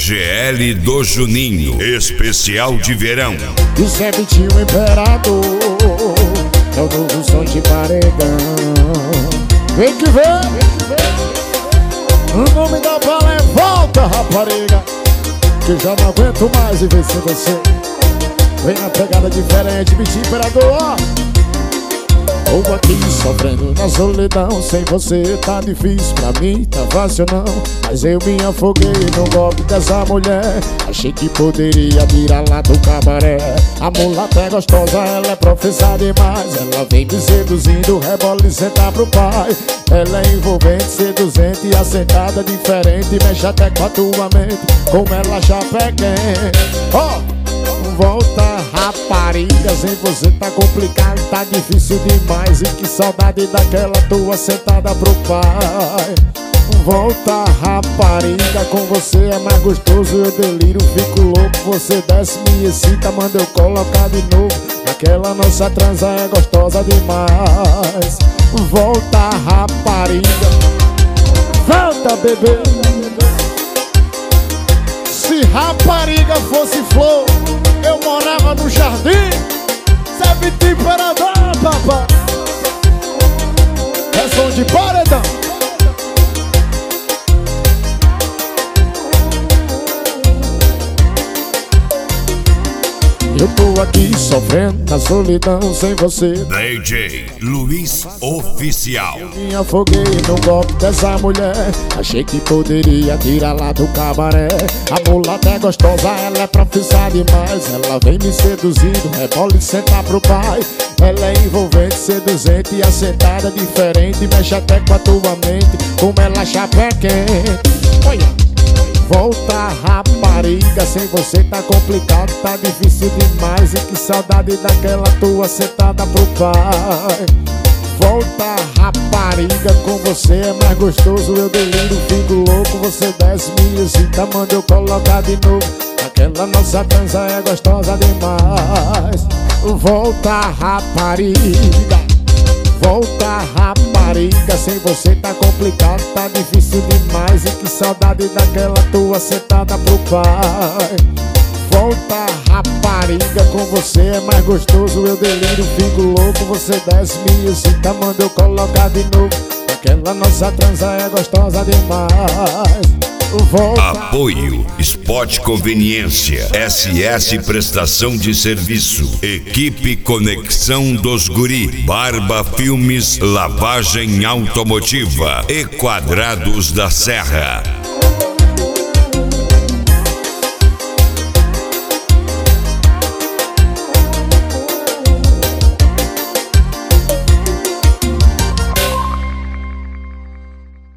PGL do Juninho, especial de verão. Isso é Vitinho Imperador, é o novo som de paredão. Vem que vem, o nome da bala é Volta, rapariga, que já não aguento mais viver sem você. Vem na pegada diferente, Vitinho Imperador, ó. Tô aqui sofrendo na solidão, sem você tá difícil, pra mim tá fácil não. Mas eu me afoguei no golpe dessa mulher, achei que poderia tirar lá do cabaré. A mulata é gostosa, ela é profissa demais, ela vem me seduzindo, rebola e senta pro pai. Ela é envolvente, seduzente e assentada diferente, mexe até com a tua mente, como ela já pega. Oh! Volta, rapariga, sem você tá complicado, tá difícil demais. E que saudade daquela tua sentada pro pai. Volta, rapariga, com você é mais gostoso, eu deliro, fico louco. Você desce, me excita, manda eu colocar de novo. Aquela nossa transa é gostosa demais. Volta, rapariga, volta, bebê. Se rapariga fosse flor, eu morava no jardim. Cê é Vitinho Imperador, papai. É som de paredão. Eu tô aqui sofrendo na solidão sem você. DJ Luiz Oficial. Eu me afoguei no golpe dessa mulher, achei que poderia tirar lá do cabaré. A mulata é gostosa, ela é profissa demais, ela vem me seduzindo, rebola e senta pro pai. Ela é envolvente, seduzente e assentada diferente, mexe até com a tua mente, como ela chapa quente. Olha! Volta, rapariga, sem você tá complicado, tá difícil demais. E que saudade daquela tua sentada pro pai. Volta, rapariga, com você é mais gostoso, eu deliro, fico louco. Você desce, me excita, manda eu colocar de novo. Aquela nossa dança é gostosa demais. Volta, rapariga, volta, rapariga, sem você tá complicado, tá difícil demais. E que saudade daquela tua sentada pro pai. Volta, rapariga, com você é mais gostoso, eu deliro, fico louco. Você desce, me excita, manda eu colocar de novo. Aquela nossa transa é gostosa demais. Volta. Apoio Spot Conveniência, SS Prestação de Serviço, Equipe Conexão dos Guri, Barba Filmes, Lavagem Automotiva e Quadrados da Serra.